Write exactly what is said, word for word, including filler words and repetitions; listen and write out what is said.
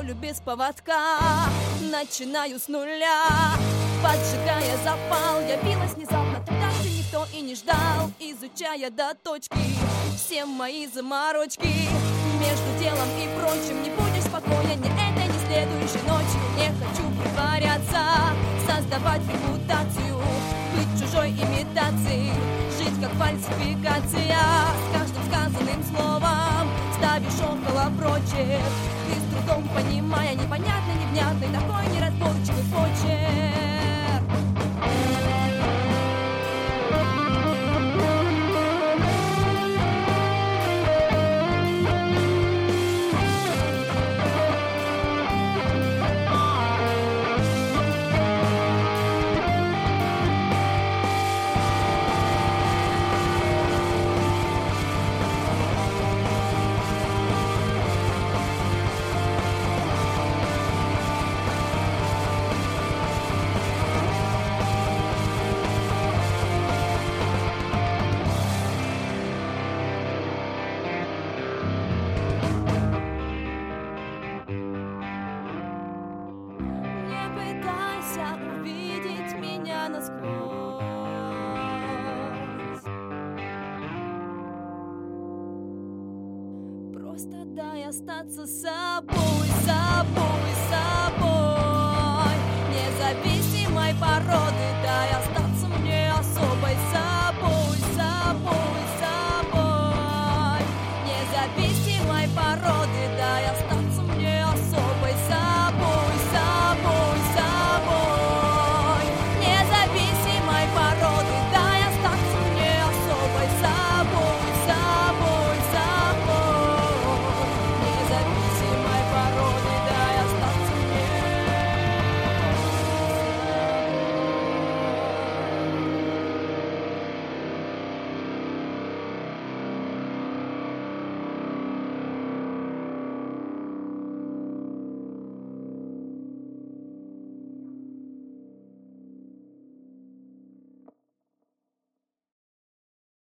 волю без поводка. Начинаю с нуля, поджигая запал. Явилась внезапно, тогда где никто и не ждал. Изучая до точки все мои заморочки. Между делом и прочим не будешь спокойно ни этой, ни следующей ночью. Не хочу притворяться, создавать репутацию, быть чужой имитацией, жить как фальсификация. С каждым сказанным словом ставишь около прочих, ты с трудом понимая непонятный, невнятный, такой неразборчивый почерк. Увидеть меня насквозь. Просто дай остаться собой, собой, собой, независимой породы.